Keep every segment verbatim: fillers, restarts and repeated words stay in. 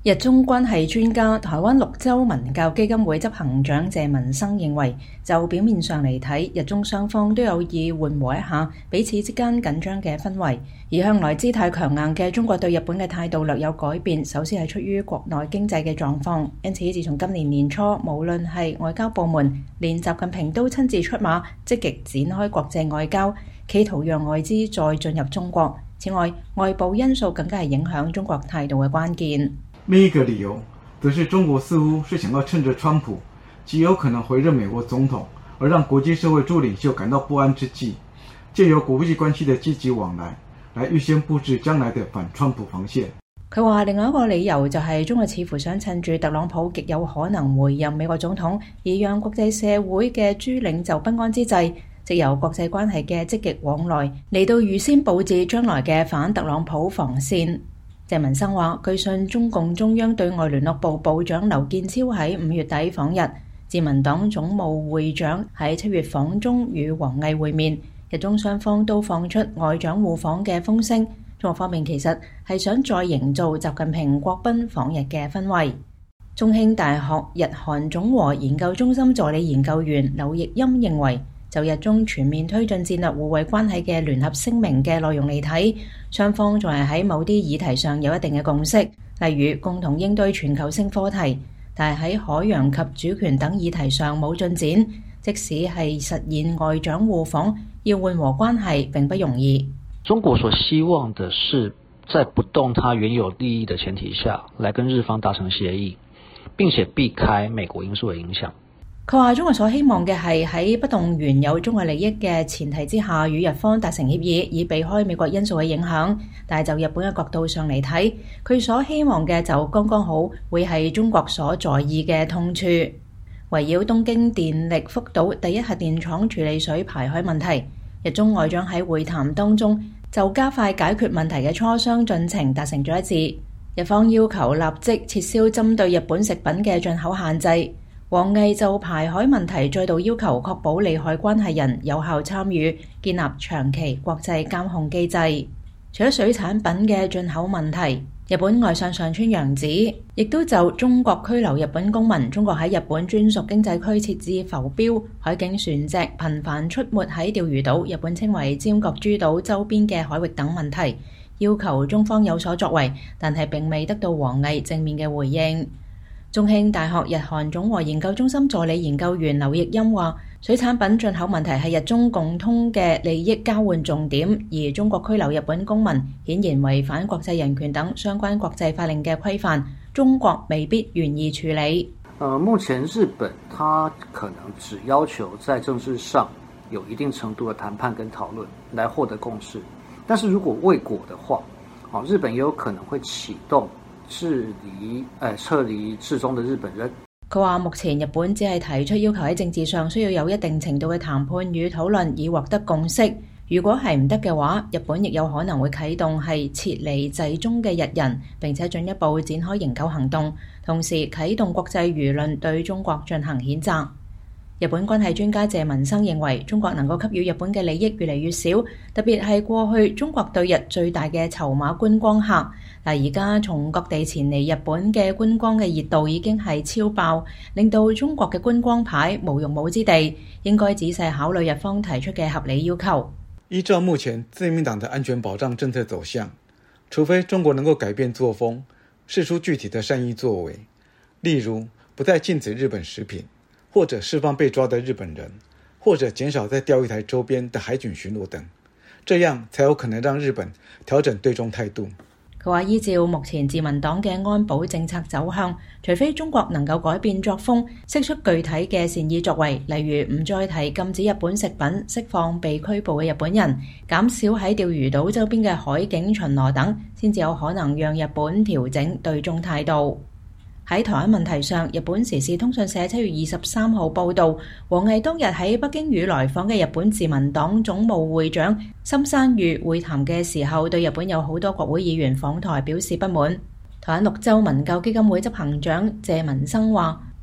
日中關係專家、台灣綠洲文教基金會執行長謝文生認為，就表面上嚟睇，日中雙方都有意緩和一下彼此之間緊張嘅氛圍，而向來姿態強硬嘅中國對日本嘅態度略有改變，首先係出於國內經濟嘅狀況。因此，自從今年年初，無論係外交部門，連習近平都親自出馬，積極展開國際外交，企圖讓外資再進入中國。此外，外部因素更加係影響中國態度嘅關鍵。 另一個理由，則是中國似乎是想要趁着川普極有可能回任美國總統，而讓國際社會諸領袖感到不安之際，借由國際關係的積極往來，來預先佈置將來的反川普防線。 佢話另外一個理由就係中國似乎想趁住特朗普極有可能回任美國總統，而讓國際社會嘅諸領袖不安之際，藉由國際關係嘅積極往來嚟到預先佈置將來嘅反特朗普防線。謝文生話，據信中共中央對外聯絡部部長劉建超喺五月底訪日，自民黨總務會長喺七月訪中與王毅會面，日中雙方都放出外長互訪嘅風聲。中國方面其實係想再營造習近平國賓訪日嘅氛圍。中興大學日韓總和研究中心助理研究員劉奕欽認為，就日中全面推進戰略互惠關係嘅聯合聲明嘅內容嚟睇，雙方仲係喺某啲議題上有一定嘅共識，例如共同應對全球性課題，但係喺海洋及主權等議題上冇進展。即使係實現外長互訪，要緩和關係並不容易。 中國所希望的是在不動它原有利益的前提下，來跟日方達成協議，並且避開美國因素嘅影響。 佢話中國所希望嘅係喺不動原有中國利益嘅前提之下，與日方達成協議，以避開美國因素嘅影響。但係就日本嘅角度上嚟睇，佢所希望嘅就剛剛好會係中國所在意嘅痛處。圍繞東京電力福島第一核電廠處理水排海問題，日中外長喺會談當中就加快解決問題嘅磋商進程達成咗一致。日方要求立即撤銷針對日本食品嘅進口限制。王毅就排海問題再度要求確保利害關係人有效參與，建立長期國際監控機制。除咗水產品嘅進口問題，日本外相上川陽子亦都就中國拘留日本公民、中國喺日本專屬經濟區設置浮標、海警船隻頻繁出沒喺釣魚島、日本稱為尖閣諸島周邊嘅海域等問題，要求中方有所作為，但係並未得到王毅正面嘅回應。中興大學日韓總和研究中心助理研究員劉奕欽話，水產品進口問題係日中共通嘅利益交換重點，而中國拘留日本公民顯然違反國際人權等相關國際法令嘅規範，中國未必願意處理。 呃，目前日本它可能只要求在政治上有一定程度的談判跟討論來獲得共識，但是如果未果的話，哦，日本也有可能會啟動撤離誒撤離至中的日本人。 佢話目前日本只係提出要求喺政治上需要有一定程度嘅談判與討論以獲得共識。如果係唔得嘅話，日本亦有可能會啟動係撤離滯中嘅日人，並且進一步展開營救行動，同時啟動國際輿論對中國進行譴責。日本關係專家謝文生認為，中國能夠給予日本嘅利益越嚟越少，特別係過去中國對日最大嘅籌碼觀光客。嗱，而家從各地前嚟日本嘅觀光嘅熱度已經係超爆，令到中國嘅觀光牌無用武之地，應該仔細考慮日方提出嘅合理要求。 依照目前自民黨的安全保障政策走向，除非中國能夠改變作風，釋出具體的善意作為，例如不再禁止日本食品，或者釋放被抓的日本人，或者減少在釣魚台周邊的海警巡邏等，這樣才有可能讓日本調整對中態度。 佢話依照目前自民黨嘅安保政策走向，除非中國能夠改變作風，釋出具體嘅善意作為，例如唔再提禁止日本食品、釋放被拘捕嘅日本人、減少喺釣魚島周邊嘅海警巡邏等，先至有可能讓日本調整對中態度。喺台灣問題上，日本時事通訊社七月二十三號報導，王毅當日喺北京與來訪嘅日本自民黨總務會長森山裕會談嘅時候，對日本有好多國會議員訪台表示不滿。台灣綠洲文教基金會執行長謝文生話，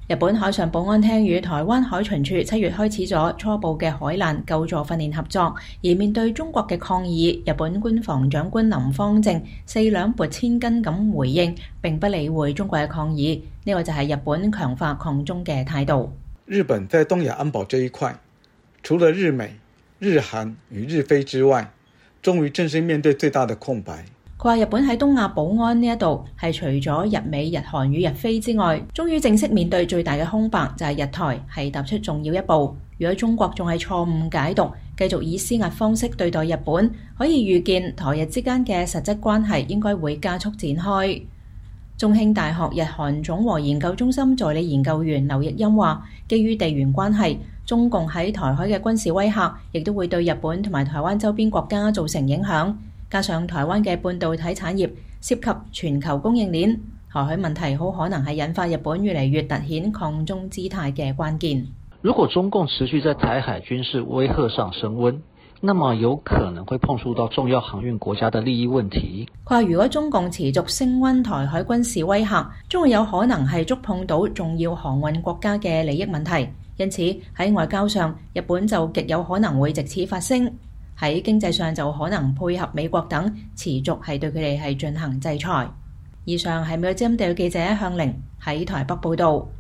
日本海上保安廳與台灣海巡署七月開始咗初步嘅海難救助訓練合作，而面對中國嘅抗議，日本官房長官林芳正四兩撥千斤咁回應，並不理會中國嘅抗議。呢、這個就係日本強化抗中嘅態度。 日本在東亞安保這一塊，除了日美、日韓與日菲之外，終於正式面對最大的空白。 佢話日本喺東亞保安呢一度係除咗日美、日韓與日菲之外，終於正式面對最大嘅空白，就係日台係踏出重要一步。如果中國仲係錯誤解讀，繼續以施壓方式對待日本，可以預見台日之間嘅實質關係應該會加速展開。中興大學日韓總和研究中心助理研究員劉奕欣話，基於地緣關係，中共喺台海嘅軍事威嚇亦都會對日本同埋台灣周邊國家造成影響。加上台灣嘅半導體產業涉及全球供應鏈，台海問題好可能係引發日本越嚟越凸顯抗中姿態嘅關鍵。 如果中共持續在台海軍事威嚇上升溫，那麼有可能會碰觸到重要航運國家的利益問題。 佢話如果中共持續升溫台海軍事威嚇，將會有可能係觸碰到重要航運國家嘅利益問題，因此喺外交上，日本就極有可能會藉此發聲。喺經濟上就可能配合美國等持續係對佢哋係進行制裁。以上係美國之音地記者向玲喺台北報道。